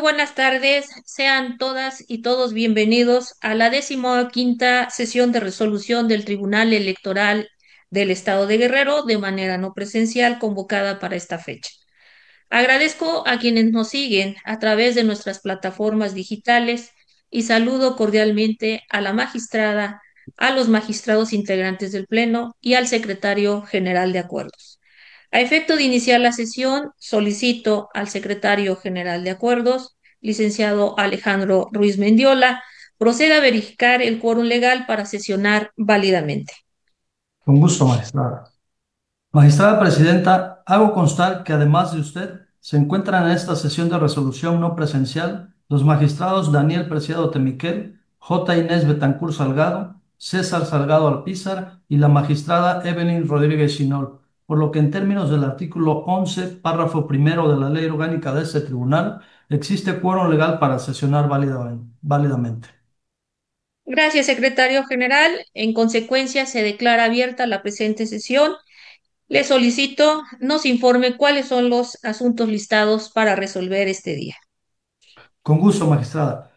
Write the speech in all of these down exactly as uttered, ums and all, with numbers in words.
buenas tardes, sean todas y todos bienvenidos a la decimoquinta sesión de resolución del Tribunal Electoral del Estado de Guerrero de manera no presencial convocada para esta fecha. Agradezco a quienes nos siguen a través de nuestras plataformas digitales y saludo cordialmente a la magistrada, a los magistrados integrantes del Pleno y al secretario general de Acuerdos. A efecto de iniciar la sesión, solicito al secretario general de Acuerdos, licenciado Alejandro Ruiz Mendiola, proceda a verificar el quórum legal para sesionar válidamente. Con gusto, magistrada. Magistrada Presidenta, hago constar que además de usted, se encuentran en esta sesión de resolución no presencial los magistrados Daniel Preciado Temiquel, J. Inés Betancur Salgado, César Salgado Alpizar y la magistrada Evelyn Rodríguez Chinol, por lo que en términos del artículo once, párrafo primero de la Ley Orgánica de este tribunal, existe quórum legal para sesionar válida- válidamente. Gracias, secretario general. En consecuencia, se declara abierta la presente sesión. Le solicito nos informe cuáles son los asuntos listados para resolver este día. Con gusto, magistrada.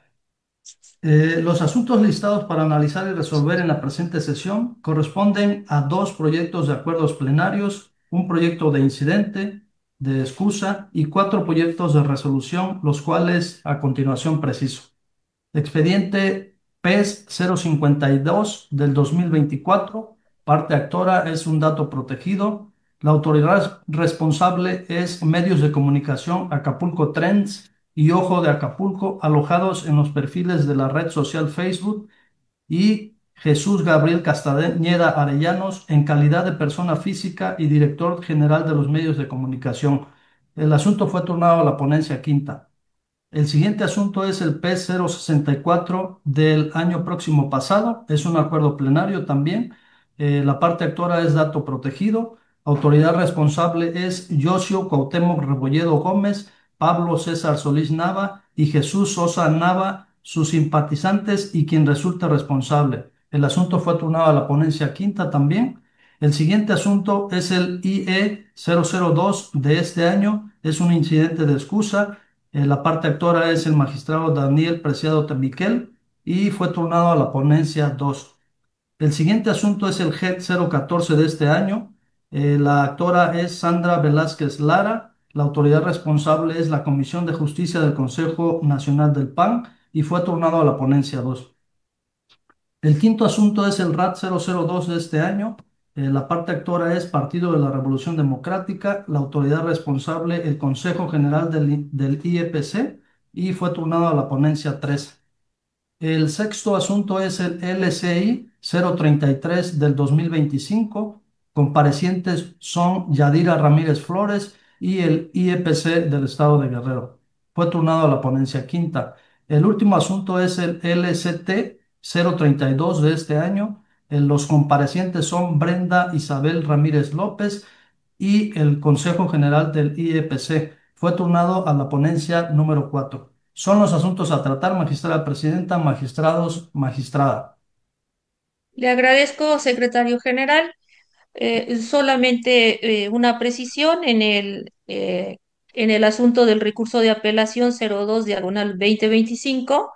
Eh, los asuntos listados para analizar y resolver en la presente sesión corresponden a dos proyectos de acuerdos plenarios, un proyecto de incidente, de excusa y cuatro proyectos de resolución, los cuales a continuación preciso. Expediente P E S cero cincuenta y dos del dos mil veinticuatro, parte actora es un dato protegido. La autoridad responsable es Medios de Comunicación Acapulco Trends y Ojo de Acapulco, alojados en los perfiles de la red social Facebook, y Jesús Gabriel Castañeda Arellanos en calidad de persona física y director general de los medios de comunicación. El asunto fue turnado a la ponencia quinta. El siguiente asunto es el P cero sesenta y cuatro del año próximo pasado. Es un acuerdo plenario también. Eh, la parte actora es dato protegido. Autoridad responsable es Yocio Cuauhtémoc Rebolledo Gómez, Pablo César Solís Nava y Jesús Sosa Nava, sus simpatizantes y quien resulte responsable. El asunto fue turnado a la ponencia quinta también. El siguiente asunto es el I E cero cero dos de este año. Es un incidente de excusa. Eh, la parte actora es el magistrado Daniel Preciado Temiquel y fue turnado a la ponencia dos. El siguiente asunto es el G cero catorce de este año. Eh, la actora es Sandra Velázquez Lara. La autoridad responsable es la Comisión de Justicia del Consejo Nacional del P A N y fue turnado a la ponencia dos. El quinto asunto es el R A T cero cero dos de este año. Eh, la parte actora es Partido de la Revolución Democrática. La autoridad responsable, el Consejo General del, I- del I E P C, y fue turnado a la ponencia tres. El sexto asunto es el L C I cero treinta y tres del dos mil veinticinco. Comparecientes son Yadira Ramírez Flores y el I E P C del Estado de Guerrero. Fue turnado a la ponencia quinta. El último asunto es el L C T cero treinta y dos de este año. Eh, Los comparecientes son Brenda Isabel Ramírez López y el Consejo General del I E P C. Fue turnado a la ponencia número cuatro. Son los asuntos a tratar, magistrada presidenta, magistrados, magistrada. Le agradezco, secretario general. Eh, solamente eh, una precisión en el, eh, en el asunto del recurso de apelación cero dos diagonal dos mil veinticinco.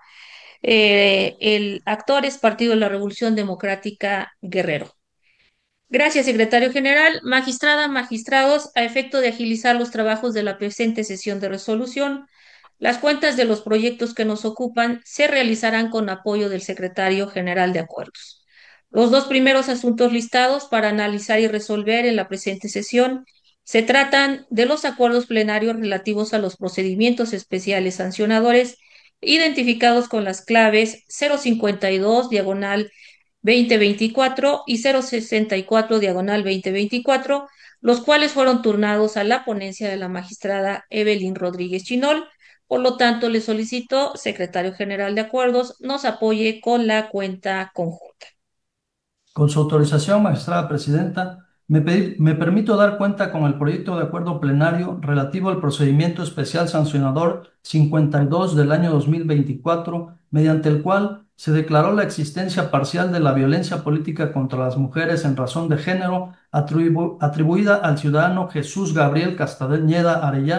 Eh, el actor es Partido de la Revolución Democrática Guerrero. Gracias, secretario general. Magistrada, magistrados, a efecto de agilizar los trabajos de la presente sesión de resolución, las cuentas de los proyectos que nos ocupan se realizarán con apoyo del secretario general de Acuerdos. Los dos primeros asuntos listados para analizar y resolver en la presente sesión se tratan de los acuerdos plenarios relativos a los procedimientos especiales sancionadores identificados con las claves cero cincuenta y dos diagonal dos mil veinticuatro y cero sesenta y cuatro diagonal dos mil veinticuatro, los cuales fueron turnados a la ponencia de la magistrada Evelyn Rodríguez Chinol. Por lo tanto, le solicito, secretario general de Acuerdos, nos apoye con la cuenta conjunta. Con su autorización, magistrada presidenta, me, pedi- me permito dar cuenta con el proyecto de acuerdo plenario relativo al procedimiento especial sancionador cincuenta y dos del año dos mil veinticuatro, mediante el cual se declaró la existencia parcial de la violencia política contra las mujeres en razón de género atribu- atribuida al ciudadano Jesús Gabriel Castañeda Arellano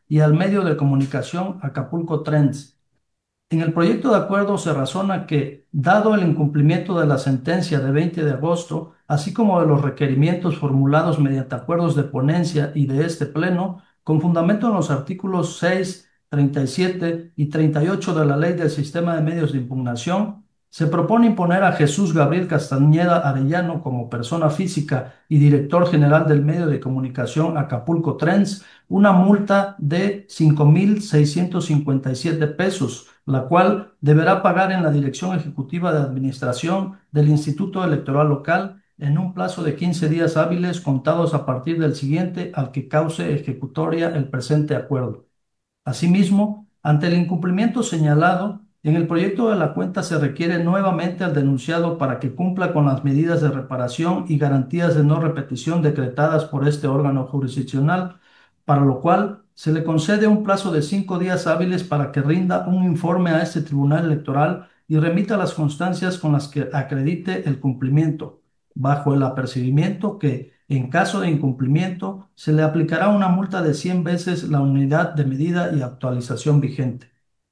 y al medio de comunicación Acapulco Trends. En el proyecto de acuerdo se razona que, dado el incumplimiento de la sentencia de veinte de agosto, así como de los requerimientos formulados mediante acuerdos de ponencia y de este Pleno, con fundamento en los artículos seis, treinta y siete y treinta y ocho de la Ley del Sistema de Medios de Impugnación, se propone imponer a Jesús Gabriel Castañeda Arellano como persona física y director general del medio de comunicación Acapulco Trends una multa de cinco mil seiscientos cincuenta y siete pesos, la cual deberá pagar en la Dirección Ejecutiva de Administración del Instituto Electoral Local en un plazo de quince días hábiles contados a partir del siguiente al que cause ejecutoria el presente acuerdo. Asimismo, ante el incumplimiento señalado, en el proyecto de la cuenta se requiere nuevamente al denunciado para que cumpla con las medidas de reparación y garantías de no repetición decretadas por este órgano jurisdiccional, para lo cual se le concede un plazo de cinco días hábiles para que rinda un informe a este tribunal electoral y remita las constancias con las que acredite el cumplimiento, bajo el apercibimiento que, en caso de incumplimiento, se le aplicará una multa de cien veces la unidad de medida y actualización vigente.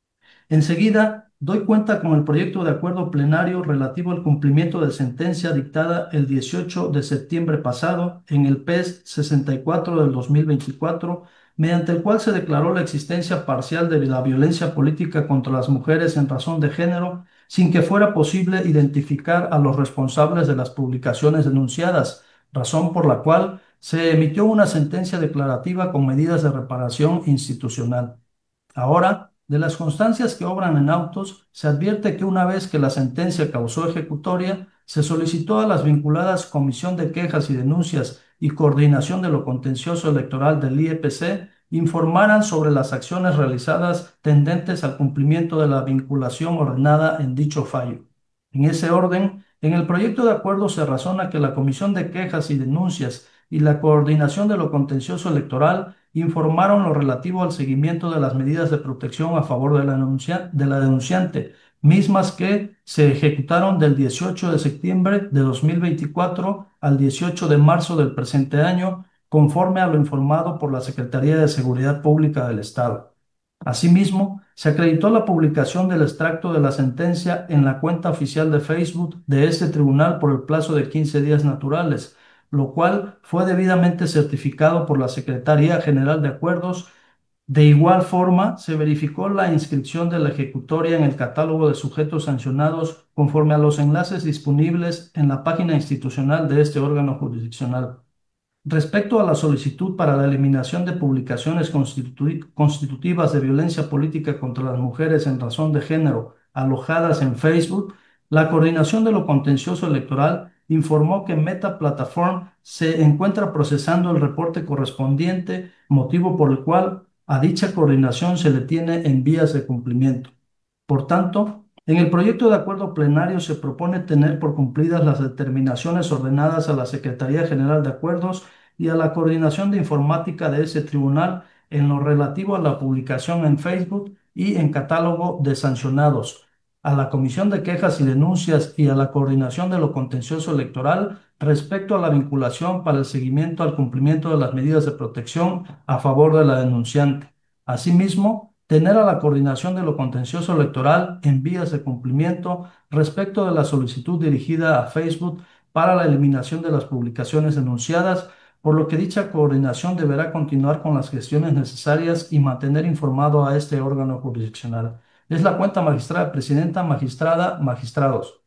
Enseguida, doy cuenta con el proyecto de acuerdo plenario relativo al cumplimiento de sentencia dictada el dieciocho de septiembre pasado en el P E S sesenta y cuatro del dos mil veinticuatro, mediante el cual se declaró la existencia parcial de la violencia política contra las mujeres en razón de género, sin que fuera posible identificar a los responsables de las publicaciones denunciadas, razón por la cual se emitió una sentencia declarativa con medidas de reparación institucional. Ahora, de las constancias que obran en autos, se advierte que una vez que la sentencia causó ejecutoria, se solicitó a las vinculadas Comisión de Quejas y Denuncias y Coordinación de lo Contencioso Electoral del I E P C informaran sobre las acciones realizadas tendentes al cumplimiento de la vinculación ordenada en dicho fallo. En ese orden, en el proyecto de acuerdo se razona que la Comisión de Quejas y Denuncias y la Coordinación de lo Contencioso Electoral informaron lo relativo al seguimiento de las medidas de protección a favor de la, denuncia- de la denunciante, mismas que se ejecutaron del dieciocho de septiembre de dos mil veinticuatro al dieciocho de marzo del presente año, conforme a lo informado por la Secretaría de Seguridad Pública del Estado. Asimismo, se acreditó la publicación del extracto de la sentencia en la cuenta oficial de Facebook de este tribunal por el plazo de quince días naturales, lo cual fue debidamente certificado por la Secretaría General de Acuerdos. De igual forma, se verificó la inscripción de la ejecutoria en el catálogo de sujetos sancionados conforme a los enlaces disponibles en la página institucional de este órgano jurisdiccional. Respecto a la solicitud para la eliminación de publicaciones constitu- constitutivas de violencia política contra las mujeres en razón de género alojadas en Facebook, la Coordinación de lo Contencioso Electoral informó que Meta Platform se encuentra procesando el reporte correspondiente, motivo por el cual a dicha coordinación se le tiene en vías de cumplimiento. Por tanto, en el proyecto de acuerdo plenario se propone tener por cumplidas las determinaciones ordenadas a la Secretaría General de Acuerdos y a la Coordinación de Informática de ese tribunal en lo relativo a la publicación en Facebook y en catálogo de sancionados, a la Comisión de Quejas y Denuncias y a la Coordinación de lo Contencioso Electoral respecto a la vinculación para el seguimiento al cumplimiento de las medidas de protección a favor de la denunciante. Asimismo, tener a la Coordinación de lo Contencioso Electoral en vías de cumplimiento respecto de la solicitud dirigida a Facebook para la eliminación de las publicaciones denunciadas, por lo que dicha coordinación deberá continuar con las gestiones necesarias y mantener informado a este órgano jurisdiccional. Es la cuenta magistrada, presidenta, magistrada, magistrados.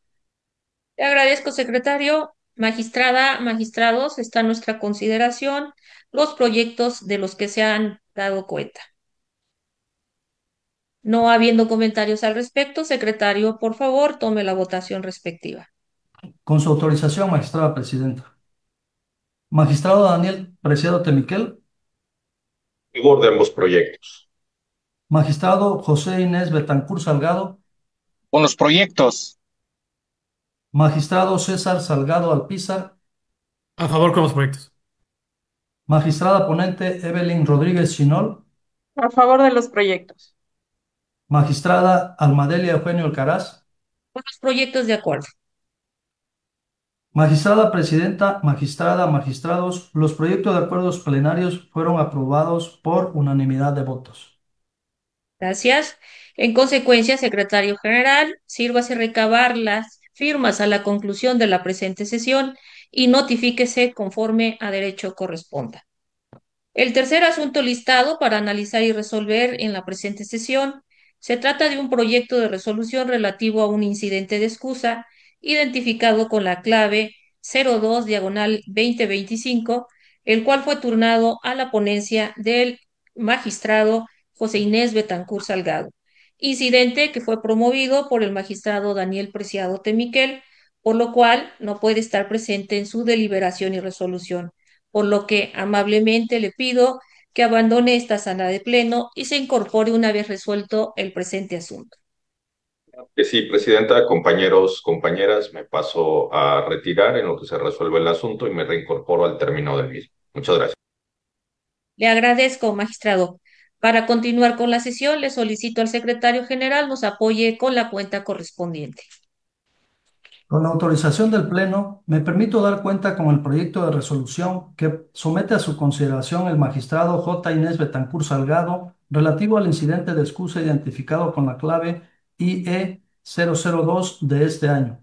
Le agradezco, secretario. Magistrada, magistrados, está a nuestra consideración los proyectos de los que se han dado cuenta. No habiendo comentarios al respecto, secretario, por favor, tome la votación respectiva. Con su autorización, magistrada presidenta. Magistrado Daniel Preciado Temiquel. Favor de ambos proyectos. Magistrado José Inés Betancur Salgado. Con los proyectos. Magistrado César Salgado Alpizar. A favor con los proyectos. Magistrada ponente Evelyn Rodríguez Chinol. A favor de los proyectos. Magistrada Almadelia Eugenio Alcaraz. Con los proyectos de acuerdo. Magistrada Presidenta, magistrada, magistrados, los proyectos de acuerdos plenarios fueron aprobados por unanimidad de votos. Gracias. En consecuencia, secretario general, sírvase recabar las firmas a la conclusión de la presente sesión y notifíquese conforme a derecho corresponda. El tercer asunto listado para analizar y resolver en la presente sesión se trata de un proyecto de resolución relativo a un incidente de excusa identificado con la clave cero dos diagonal veinte veinticinco, el cual fue turnado a la ponencia del magistrado José Inés Betancur Salgado. Incidente que fue promovido por el magistrado Daniel Preciado Temiquel, por lo cual no puede estar presente en su deliberación y resolución, por lo que amablemente le pido que abandone esta sala de pleno y se incorpore una vez resuelto el presente asunto. Que sí, Presidenta, compañeros, compañeras, me paso a retirar en lo que se resuelve el asunto y me reincorporo al término del mismo. Muchas gracias. Le agradezco, magistrado. Para continuar con la sesión, le solicito al secretario general nos apoye con la cuenta correspondiente. Con la autorización del Pleno, me permito dar cuenta con el proyecto de resolución que somete a su consideración el magistrado J. Inés Betancur Salgado relativo al incidente de excusa identificado con la clave I E cero cero dos de este año.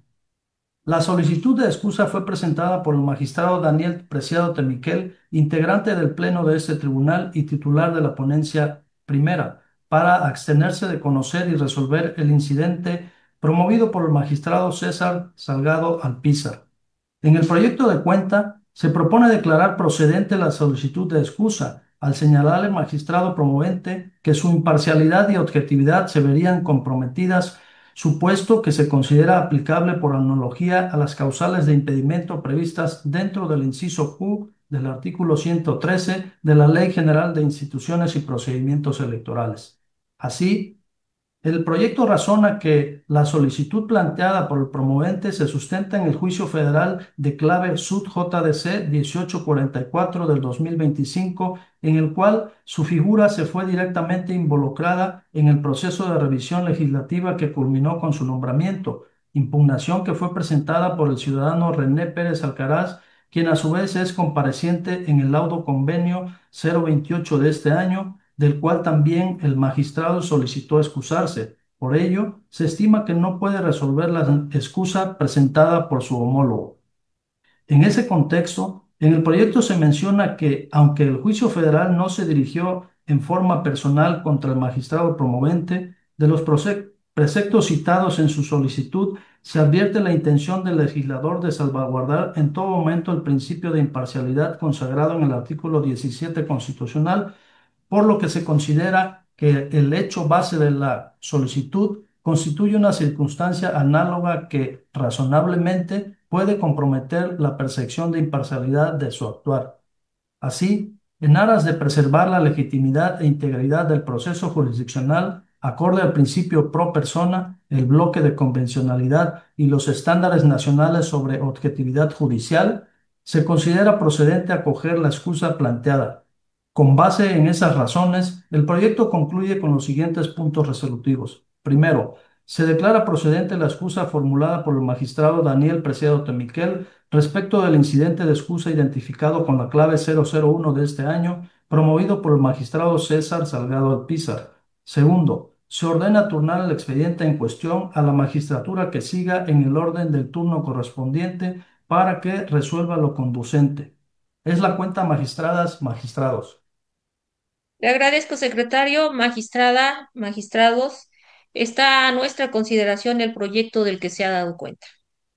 La solicitud de excusa fue presentada por el magistrado Daniel Preciado Temiquel, integrante del Pleno de este tribunal y titular de la ponencia primera, para abstenerse de conocer y resolver el incidente promovido por el magistrado César Salgado Alpizar. En el proyecto de cuenta se propone declarar procedente la solicitud de excusa, al señalar al magistrado promovente que su imparcialidad y objetividad se verían comprometidas, supuesto que se considera aplicable por analogía a las causales de impedimento previstas dentro del inciso Q del artículo ciento trece de la Ley General de Instituciones y Procedimientos Electorales. Así, el proyecto razona que la solicitud planteada por el promovente se sustenta en el juicio federal de clave Sud J D C dieciocho cuarenta y cuatro del dos mil veinticinco, en el cual su figura se fue directamente involucrada en el proceso de revisión legislativa que culminó con su nombramiento, impugnación que fue presentada por el ciudadano René Pérez Alcaraz, quien a su vez es compareciente en el laudo convenio cero veintiocho de este año, del cual también el magistrado solicitó excusarse. Por ello, se estima que no puede resolver la excusa presentada por su homólogo. En ese contexto, en el proyecto se menciona que, aunque el juicio federal no se dirigió en forma personal contra el magistrado promovente, de los preceptos citados en su solicitud, se advierte la intención del legislador de salvaguardar en todo momento el principio de imparcialidad consagrado en el artículo diecisiete constitucional, por lo que se considera que el hecho base de la solicitud constituye una circunstancia análoga que razonablemente puede comprometer la percepción de imparcialidad de su actuar. Así, en aras de preservar la legitimidad e integridad del proceso jurisdiccional, acorde al principio pro persona, el bloque de convencionalidad y los estándares nacionales sobre objetividad judicial, se considera procedente acoger la excusa planteada. Con base en esas razones, el proyecto concluye con los siguientes puntos resolutivos. Primero, se declara procedente la excusa formulada por el magistrado Daniel Preciado Temiquel respecto del incidente de excusa identificado con la clave cero cero uno de este año, promovido por el magistrado César Salgado Alpizar. Segundo, se ordena turnar el expediente en cuestión a la magistratura que siga en el orden del turno correspondiente para que resuelva lo conducente. Es la cuenta, magistradas, magistrados. Le agradezco, secretario, magistrada, magistrados. Está a nuestra consideración el proyecto del que se ha dado cuenta.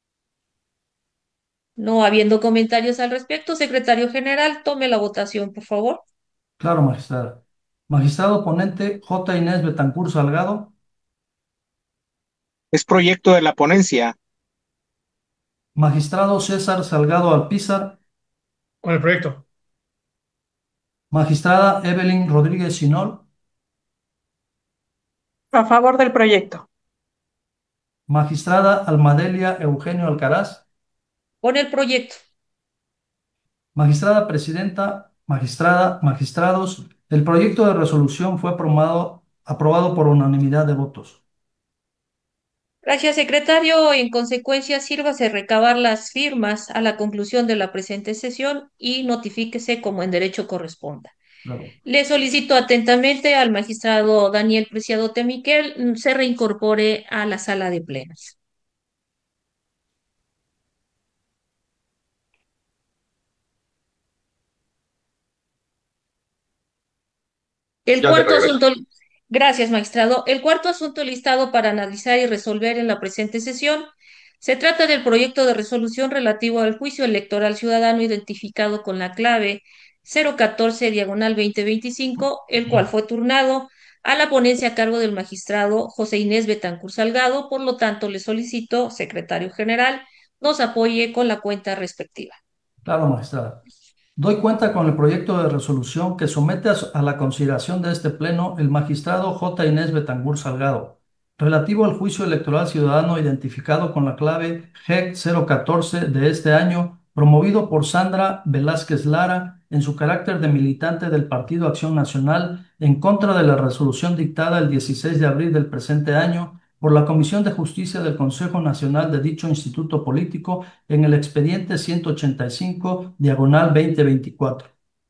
No habiendo comentarios al respecto, secretario general, tome la votación, por favor. Claro, magistrada. Magistrado ponente J. Inés Betancur Salgado. Es proyecto de la ponencia. Magistrado César Salgado Alpizar. Con el proyecto. Magistrada Evelyn Rodríguez Sinol. A favor del proyecto. Magistrada Almadelia Eugenio Alcaraz. Con el proyecto. Magistrada Presidenta, magistrada, magistrados, el proyecto de resolución fue aprobado, aprobado por unanimidad de votos. Gracias, secretario. En consecuencia, sírvase recabar las firmas a la conclusión de la presente sesión y notifíquese como en derecho corresponda. Claro. Le solicito atentamente al magistrado Daniel Preciado Temiquel mm, se reincorpore a la sala de plenos. El Ya de cuarto regreso. asunto, gracias, magistrado. El cuarto asunto listado para analizar y resolver en la presente sesión se trata del proyecto de resolución relativo al juicio electoral ciudadano identificado con la clave cero catorce diagonal dos mil veinticinco, el cual fue turnado a la ponencia a cargo del magistrado José Inés Betancur Salgado. Por lo tanto, le solicito, secretario general, nos apoye con la cuenta respectiva. Claro, magistrada. Doy cuenta con el proyecto de resolución que somete a, su- a la consideración de este Pleno el magistrado J. Inés Betangur Salgado, relativo al juicio electoral ciudadano identificado con la clave G E C cero catorce de este año, promovido por Sandra Velázquez Lara en su carácter de militante del Partido Acción Nacional en contra de la resolución dictada el dieciséis de abril del presente año por la Comisión de Justicia del Consejo Nacional de dicho instituto político en el expediente ciento ochenta y cinco, diagonal dos mil veinticuatro.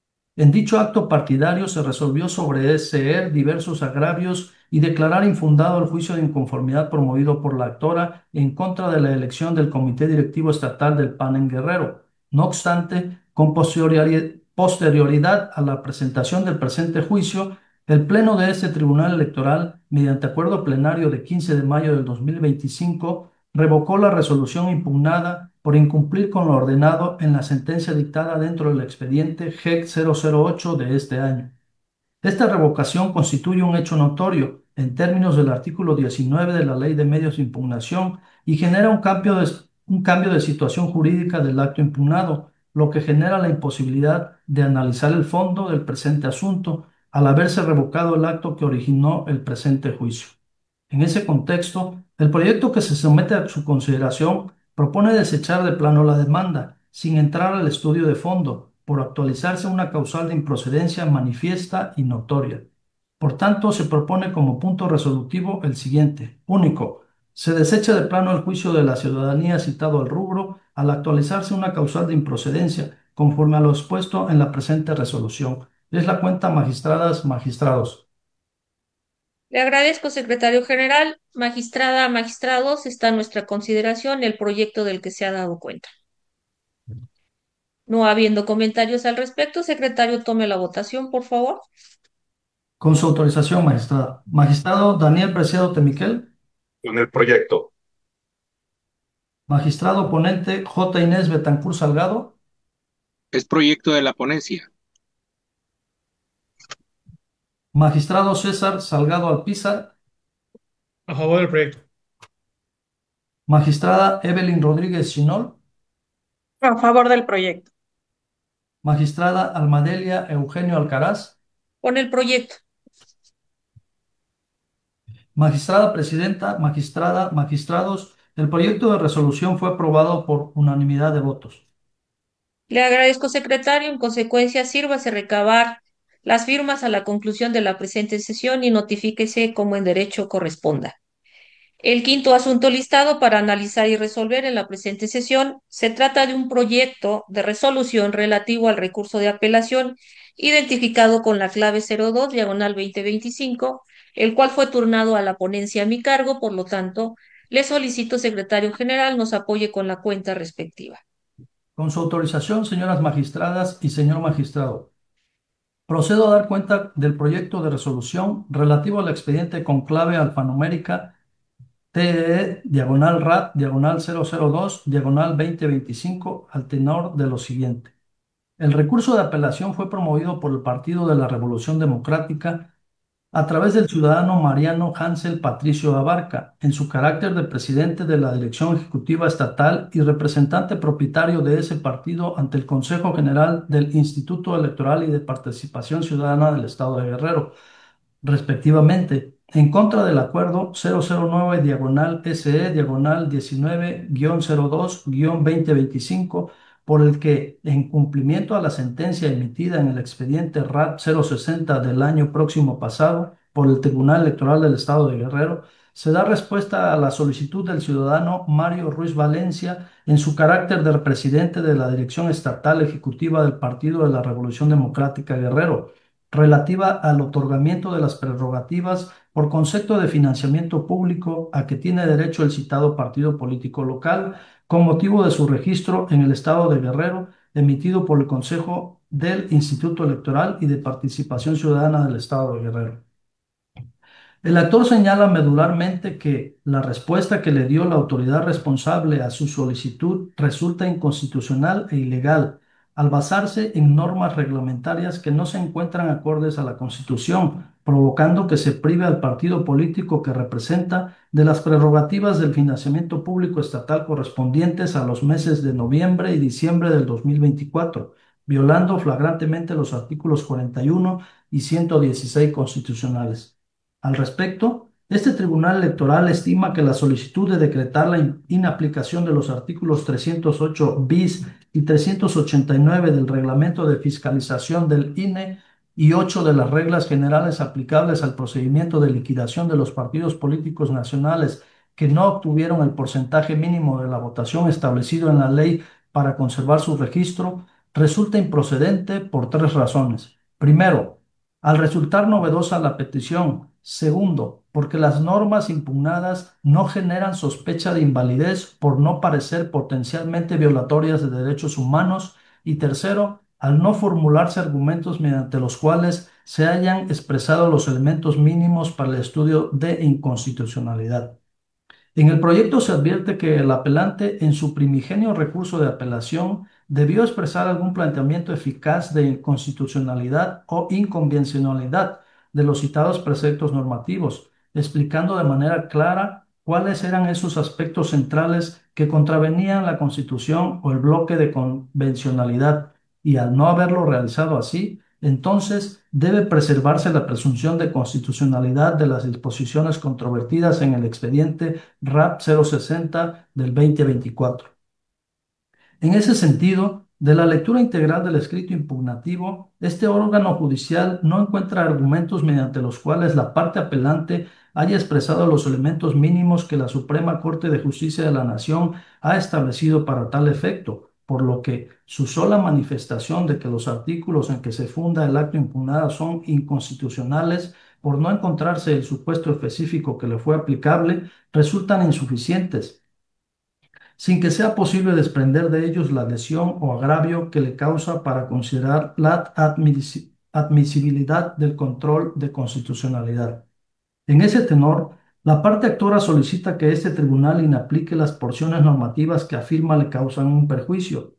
En dicho acto partidario se resolvió sobreseer diversos agravios y declarar infundado el juicio de inconformidad promovido por la actora en contra de la elección del Comité Directivo Estatal del P A N en Guerrero. No obstante, con posteriori- posterioridad a la presentación del presente juicio, el Pleno de este Tribunal Electoral, mediante acuerdo plenario de quince de mayo del dos mil veinticinco, revocó la resolución impugnada por incumplir con lo ordenado en la sentencia dictada dentro del expediente G E C cero cero ocho de este año. Esta revocación constituye un hecho notorio en términos del artículo diecinueve de la Ley de Medios de Impugnación y genera un cambio de, un cambio de situación jurídica del acto impugnado, lo que genera la imposibilidad de analizar el fondo del presente asunto al haberse revocado el acto que originó el presente juicio. En ese contexto, el proyecto que se somete a su consideración propone desechar de plano la demanda, sin entrar al estudio de fondo, por actualizarse una causal de improcedencia manifiesta y notoria. Por tanto, se propone como punto resolutivo el siguiente. Único. Se desecha de plano el juicio de la ciudadanía citado al rubro al actualizarse una causal de improcedencia, conforme a lo expuesto en la presente resolución. Es la cuenta, magistradas, magistrados. Le agradezco, secretario general. Magistrada, magistrados, está a nuestra consideración el proyecto del que se ha dado cuenta. No habiendo comentarios al respecto, secretario, tome la votación, por favor. Con su autorización, magistrada. Magistrado Daniel Preciado Temiquel. Con el proyecto. Magistrado ponente J. Inés Betancur Salgado. Es proyecto de la ponencia. Magistrado César Salgado Alpizar. A favor del proyecto. Magistrada Evelyn Rodríguez Chinol. A favor del proyecto. Magistrada Almadelia Eugenio Alcaraz. Con el proyecto. Magistrada Presidenta, magistrada, magistrados, el proyecto de resolución fue aprobado por unanimidad de votos. Le agradezco, secretario. En consecuencia, sírvase recabar las firmas a la conclusión de la presente sesión y notifíquese como en derecho corresponda. El quinto asunto listado para analizar y resolver en la presente sesión se trata de un proyecto de resolución relativo al recurso de apelación identificado con la clave cero dos diagonal dos mil veinticinco, el cual fue turnado a la ponencia a mi cargo. Por lo tanto, le solicito, secretario general, nos apoye con la cuenta respectiva. Con su autorización, señoras magistradas y señor magistrado, procedo a dar cuenta del proyecto de resolución relativo al expediente con clave alfanumérica T E E, diagonal R A T, diagonal cero cero dos, diagonal dos mil veinticinco, al tenor de lo siguiente. El recurso de apelación fue promovido por el Partido de la Revolución Democrática a través del ciudadano Mariano Hansel Patricio Abarca, en su carácter de presidente de la Dirección Ejecutiva Estatal y representante propietario de ese partido ante el Consejo General del Instituto Electoral y de Participación Ciudadana del Estado de Guerrero, respectivamente, en contra del acuerdo cero cero nueve diagonal S E diagonal diecinueve guión cero dos guión dos mil veinticinco, por el que, en cumplimiento a la sentencia emitida en el expediente R A T cero sesenta del año próximo pasado por el Tribunal Electoral del Estado de Guerrero, se da respuesta a la solicitud del ciudadano Mario Ruiz Valencia en su carácter de presidente de la Dirección Estatal Ejecutiva del Partido de la Revolución Democrática Guerrero, relativa al otorgamiento de las prerrogativas por concepto de financiamiento público a que tiene derecho el citado partido político local con motivo de su registro en el estado de Guerrero, emitido por el Consejo del Instituto Electoral y de Participación Ciudadana del estado de Guerrero. El actor señala medularmente que la respuesta que le dio la autoridad responsable a su solicitud resulta inconstitucional e ilegal, al basarse en normas reglamentarias que no se encuentran acordes a la Constitución, provocando que se prive al partido político que representa de las prerrogativas del financiamiento público estatal correspondientes a los meses de noviembre y diciembre del dos mil veinticuatro, violando flagrantemente los artículos cuarenta y uno y ciento dieciséis constitucionales. Al respecto, este Tribunal Electoral estima que la solicitud de decretar la in- inaplicación de los artículos trescientos ocho bis y trescientos ochenta y nueve del Reglamento de Fiscalización del I N E y ocho de las reglas generales aplicables al procedimiento de liquidación de los partidos políticos nacionales que no obtuvieron el porcentaje mínimo de la votación establecido en la ley para conservar su registro, resulta improcedente por tres razones. Primero, al resultar novedosa la petición. Segundo, porque las normas impugnadas no generan sospecha de invalidez por no parecer potencialmente violatorias de derechos humanos. Y tercero, al no formularse argumentos mediante los cuales se hayan expresado los elementos mínimos para el estudio de inconstitucionalidad. En el proyecto se advierte que el apelante, en su primigenio recurso de apelación, debió expresar algún planteamiento eficaz de inconstitucionalidad o inconvencionalidad de los citados preceptos normativos, explicando de manera clara cuáles eran esos aspectos centrales que contravenían la Constitución o el bloque de convencionalidad, y al no haberlo realizado así, entonces debe preservarse la presunción de constitucionalidad de las disposiciones controvertidas en el expediente R A P cero sesenta del dos mil veinticuatro. En ese sentido, de la lectura integral del escrito impugnativo, este órgano judicial no encuentra argumentos mediante los cuales la parte apelante haya expresado los elementos mínimos que la Suprema Corte de Justicia de la Nación ha establecido para tal efecto, por lo que su sola manifestación de que los artículos en que se funda el acto impugnado son inconstitucionales por no encontrarse el supuesto específico que le fue aplicable, resultan insuficientes sin que sea posible desprender de ellos la lesión o agravio que le causa para considerar la admisi- admisibilidad del control de constitucionalidad. En ese tenor, la parte actora solicita que este tribunal inaplique las porciones normativas que afirma le causan un perjuicio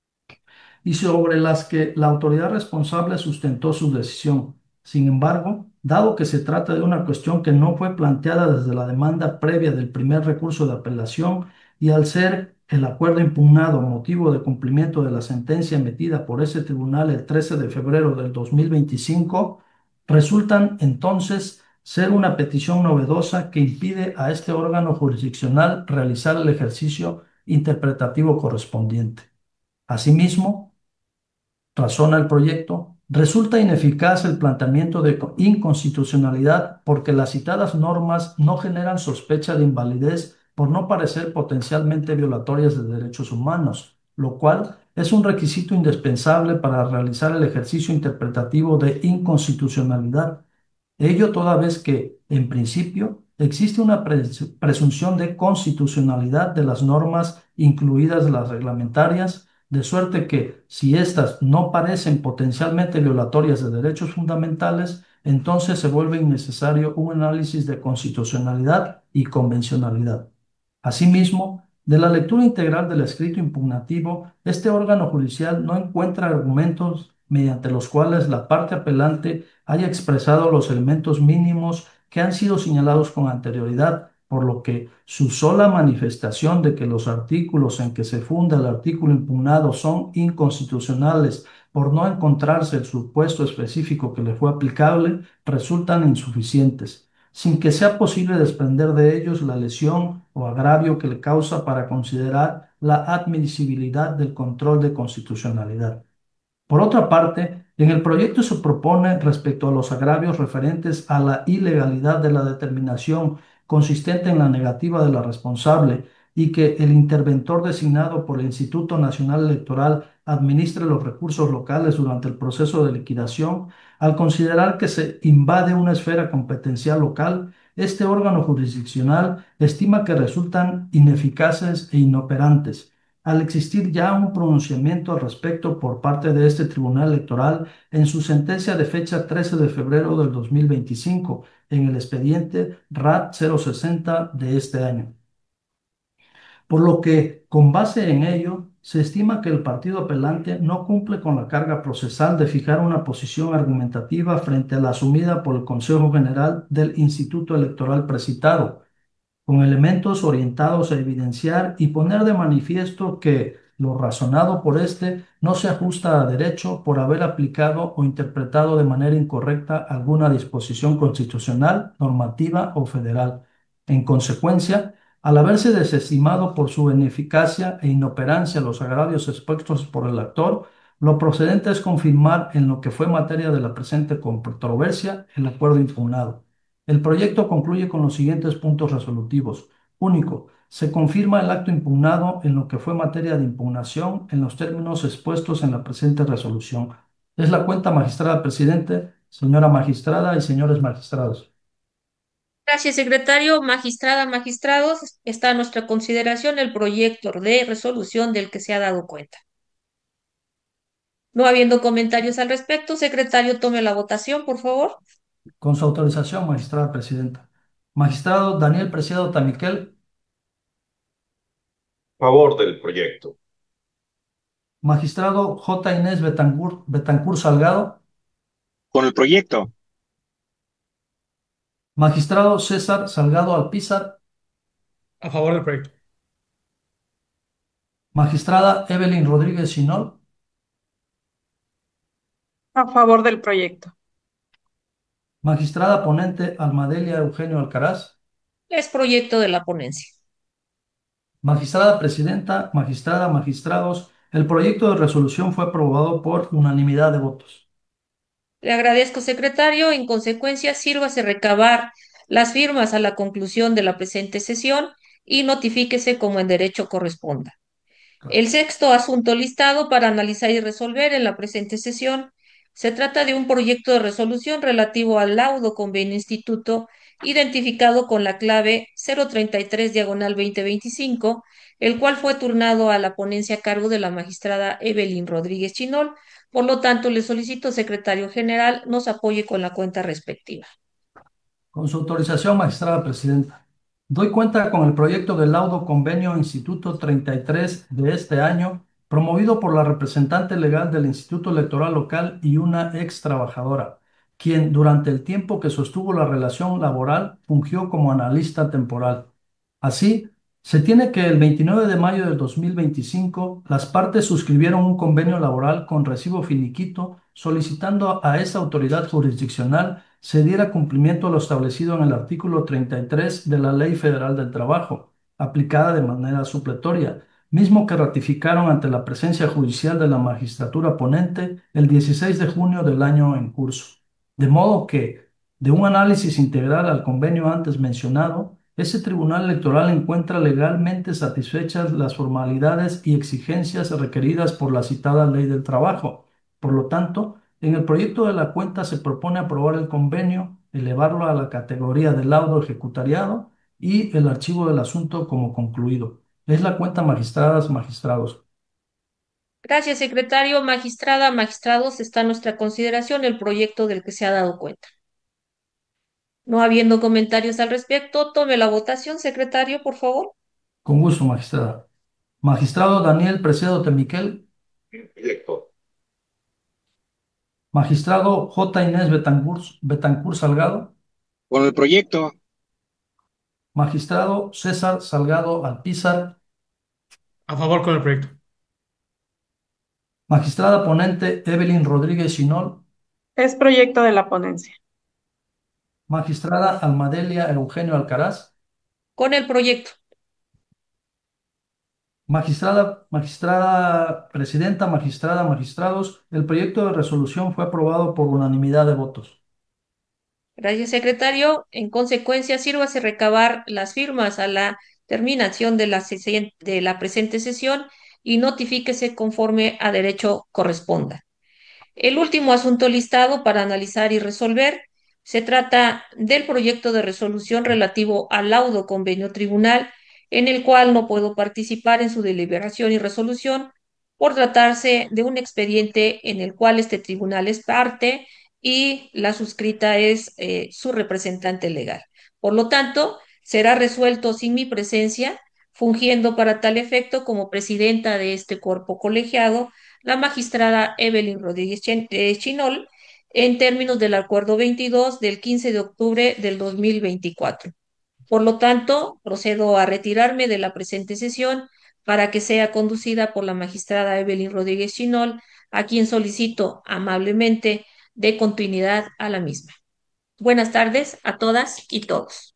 y sobre las que la autoridad responsable sustentó su decisión. Sin embargo, dado que se trata de una cuestión que no fue planteada desde la demanda previa del primer recurso de apelación y al ser el acuerdo impugnado motivo de cumplimiento de la sentencia emitida por ese tribunal el trece de febrero del dos mil veinticinco, resultan entonces ser una petición novedosa que impide a este órgano jurisdiccional realizar el ejercicio interpretativo correspondiente. Asimismo, razona el proyecto, resulta ineficaz el planteamiento de inconstitucionalidad porque las citadas normas no generan sospecha de invalidez por no parecer potencialmente violatorias de derechos humanos, lo cual es un requisito indispensable para realizar el ejercicio interpretativo de inconstitucionalidad. Ello toda vez que, en principio, existe una pres- presunción de constitucionalidad de las normas, incluidas las reglamentarias, de suerte que, si éstas no parecen potencialmente violatorias de derechos fundamentales, entonces se vuelve innecesario un análisis de constitucionalidad y convencionalidad. Asimismo, de la lectura integral del escrito impugnativo, este órgano judicial no encuentra argumentos mediante los cuales la parte apelante haya expresado los elementos mínimos que han sido señalados con anterioridad, por lo que su sola manifestación de que los artículos en que se funda el artículo impugnado son inconstitucionales por no encontrarse el supuesto específico que le fue aplicable, resultan insuficientes, sin que sea posible desprender de ellos la lesión o agravio que le causa para considerar la admisibilidad del control de constitucionalidad. Por otra parte, en el proyecto se propone, respecto a los agravios referentes a la ilegalidad de la determinación consistente en la negativa de la responsable y que el interventor designado por el Instituto Nacional Electoral administre los recursos locales durante el proceso de liquidación, al considerar que se invade una esfera competencial local, este órgano jurisdiccional estima que resultan ineficaces e inoperantes. Al existir ya un pronunciamiento al respecto por parte de este Tribunal Electoral en su sentencia de fecha trece de febrero del dos mil veinticinco, en el expediente R A T cero sesenta de este año. Por lo que, con base en ello, se estima que el partido apelante no cumple con la carga procesal de fijar una posición argumentativa frente a la asumida por el Consejo General del Instituto Electoral precitado, con elementos orientados a evidenciar y poner de manifiesto que lo razonado por éste no se ajusta a derecho por haber aplicado o interpretado de manera incorrecta alguna disposición constitucional, normativa o federal. En consecuencia, al haberse desestimado por su ineficacia e inoperancia los agravios expuestos por el actor, lo procedente es confirmar en lo que fue materia de la presente controversia el acuerdo impugnado. El proyecto concluye con los siguientes puntos resolutivos. Único, se confirma el acto impugnado en lo que fue materia de impugnación en los términos expuestos en la presente resolución. Es la cuenta, magistrada presidente, señora magistrada y señores magistrados. Gracias, secretario. Magistrada, magistrados, está a nuestra consideración el proyecto de resolución del que se ha dado cuenta. No habiendo comentarios al respecto, secretario, tome la votación, por favor. Con su autorización, magistrada presidenta. Magistrado Daniel Preciado Tamiquel. Favor del proyecto. Magistrado J. Inés Betancur, Betancur Salgado. Con el proyecto. Magistrado César Salgado Alpizar. A favor del proyecto. Magistrada Evelyn Rodríguez Chinol. A favor del proyecto. Magistrada ponente Almadelia Eugenio Alcaraz. Es proyecto de la ponencia. Magistrada presidenta, magistrada, magistrados, el proyecto de resolución fue aprobado por unanimidad de votos. Le agradezco, secretario. En consecuencia, sírvase recabar las firmas a la conclusión de la presente sesión y notifíquese como en derecho corresponda. El sexto asunto listado para analizar y resolver en la presente sesión se trata de un proyecto de resolución relativo al laudo convenio instituto identificado con la clave cero treinta y tres diagonal dos mil veinticinco, el cual fue turnado a la ponencia a cargo de la magistrada Evelyn Rodríguez Chinol. Por lo tanto, le solicito, secretario general, nos apoye con la cuenta respectiva. Con su autorización, magistrada presidenta. Doy cuenta con el proyecto de laudo convenio Instituto treinta y tres de este año, promovido por la representante legal del Instituto Electoral Local y una ex trabajadora, quien durante el tiempo que sostuvo la relación laboral fungió como analista temporal. Así, se tiene que el veintinueve de mayo del dos mil veinticinco las partes suscribieron un convenio laboral con recibo finiquito solicitando a esa autoridad jurisdiccional se diera cumplimiento a lo establecido en el artículo treinta y tres de la Ley Federal del Trabajo, aplicada de manera supletoria, mismo que ratificaron ante la presencia judicial de la magistratura ponente el dieciséis de junio del año en curso. De modo que, de un análisis integral al convenio antes mencionado, ese tribunal electoral encuentra legalmente satisfechas las formalidades y exigencias requeridas por la citada Ley del Trabajo. Por lo tanto, en el proyecto de la cuenta se propone aprobar el convenio, elevarlo a la categoría de laudo ejecutariado y el archivo del asunto como concluido. Es la cuenta, magistradas, magistrados. Gracias, secretario. Magistrada, magistrados, está a nuestra consideración el proyecto del que se ha dado cuenta. No habiendo comentarios al respecto, tome la votación, secretario, por favor. Con gusto, magistrada. Magistrado Daniel Preciado Temiquel. Proyecto. Magistrado J. Inés Betancur, Betancur Salgado. Con el proyecto. Magistrado César Salgado Alpizar. A favor con el proyecto. Magistrada ponente Evelyn Rodríguez Chinol. Es proyecto de la ponencia. Magistrada Almadelia Eugenio Alcaraz. Con el proyecto. Magistrada, magistrada presidenta, magistrada, magistrados, el proyecto de resolución fue aprobado por unanimidad de votos. Gracias, secretario. En consecuencia, sírvase recabar las firmas a la terminación de la, sesen- de la presente sesión y notifíquese conforme a derecho corresponda. El último asunto listado para analizar y resolver se trata del proyecto de resolución relativo al laudo convenio tribunal, en el cual no puedo participar en su deliberación y resolución por tratarse de un expediente en el cual este tribunal es parte y la suscrita es eh, su representante legal. Por lo tanto, será resuelto sin mi presencia, fungiendo para tal efecto como presidenta de este cuerpo colegiado la magistrada Evelyn Rodríguez Chen- eh, Chinol, en términos del Acuerdo veintidós del quince de octubre del dos mil veinticuatro. Por lo tanto, procedo a retirarme de la presente sesión para que sea conducida por la magistrada Evelyn Rodríguez Chinol, a quien solicito amablemente de continuidad a la misma. Buenas tardes a todas y todos.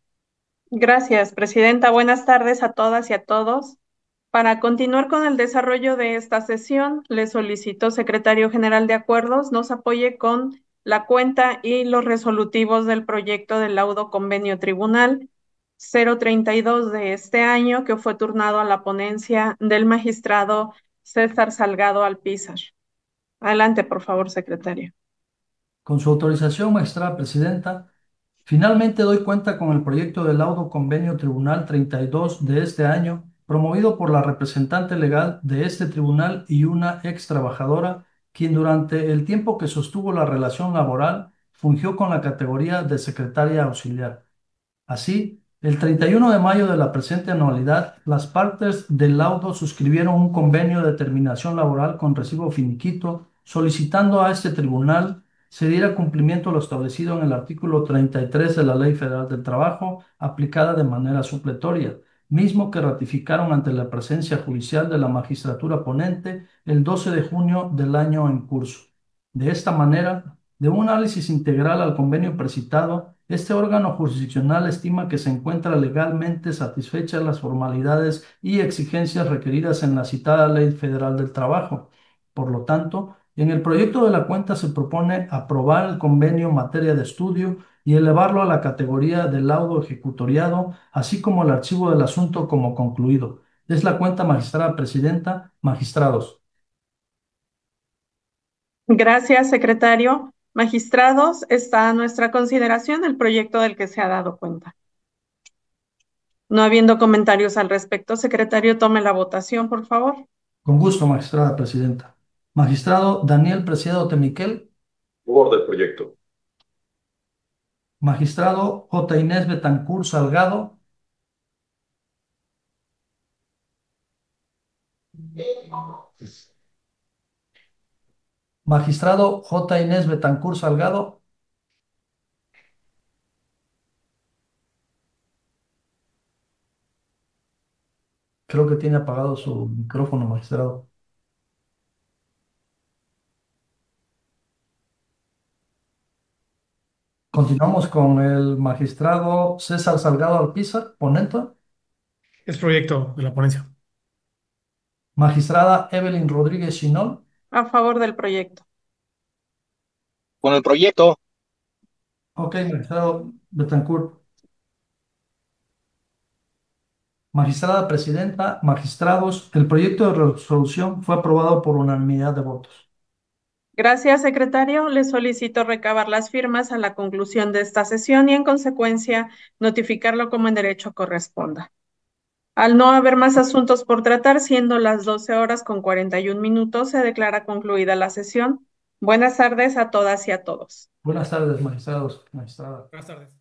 Gracias, Presidenta. Buenas tardes a todas y a todos. Para continuar con el desarrollo de esta sesión, le solicito, Secretario General de Acuerdos, nos apoye con la cuenta y los resolutivos del proyecto del laudo convenio tribunal cero treinta y dos de este año, que fue turnado a la ponencia del magistrado César Salgado Alpizar. Adelante, por favor, secretario. Con su autorización, magistrada presidenta, finalmente doy cuenta con el proyecto de laudo convenio tribunal treinta y dos de este año, promovido por la representante legal de este tribunal y una ex trabajadora, quien durante el tiempo que sostuvo la relación laboral fungió con la categoría de secretaria auxiliar. Así, el treinta y uno de mayo de la presente anualidad, las partes del laudo suscribieron un convenio de terminación laboral con recibo finiquito, solicitando a este tribunal se diera cumplimiento a lo establecido en el artículo treinta y tres de la Ley Federal del Trabajo, aplicada de manera supletoria, mismo que ratificaron ante la presencia judicial de la magistratura ponente el doce de junio del año en curso. De esta manera, de un análisis integral al convenio precitado, este órgano jurisdiccional estima que se encuentra legalmente satisfechas las formalidades y exigencias requeridas en la citada Ley Federal del Trabajo. Por lo tanto, en el proyecto de la cuenta se propone aprobar el convenio en materia de estudio y elevarlo a la categoría de laudo ejecutoriado, así como el archivo del asunto como concluido. Es la cuenta, magistrada presidenta, magistrados. Gracias, secretario. Magistrados, está a nuestra consideración el proyecto del que se ha dado cuenta. No habiendo comentarios al respecto, secretario, tome la votación, por favor. Con gusto, magistrada presidenta. Magistrado Daniel Preciado Temiquel. Favor del proyecto. Magistrado J. Inés Betancur Salgado. Magistrado J. Inés Betancur Salgado. Creo que tiene apagado su micrófono, magistrado. Continuamos con el magistrado César Salgado Alpizar, ponente. Es proyecto de la ponencia. Magistrada Evelyn Rodríguez Chinol. A favor del proyecto. Con el proyecto, Ok, magistrado Betancur. Magistrada presidenta, magistrados, el proyecto de resolución fue aprobado por unanimidad de votos. Gracias, secretario. Le solicito recabar las firmas a la conclusión de esta sesión y, en consecuencia, notificarlo como en derecho corresponda. Al no haber más asuntos por tratar, siendo las doce horas con cuarenta y un minutos, se declara concluida la sesión. Buenas tardes a todas y a todos. Buenas tardes, magistrados, magistrada. Buenas tardes.